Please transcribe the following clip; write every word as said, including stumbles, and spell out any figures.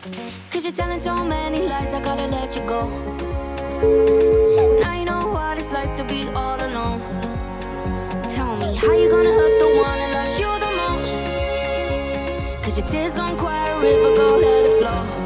Cause you're telling so many lies, I gotta let you go. Now you know what it's like to be all alone. Tell me, how you gonna hurt the one that loves you the most? Cause your tears gon' quiet a river, go let it flow.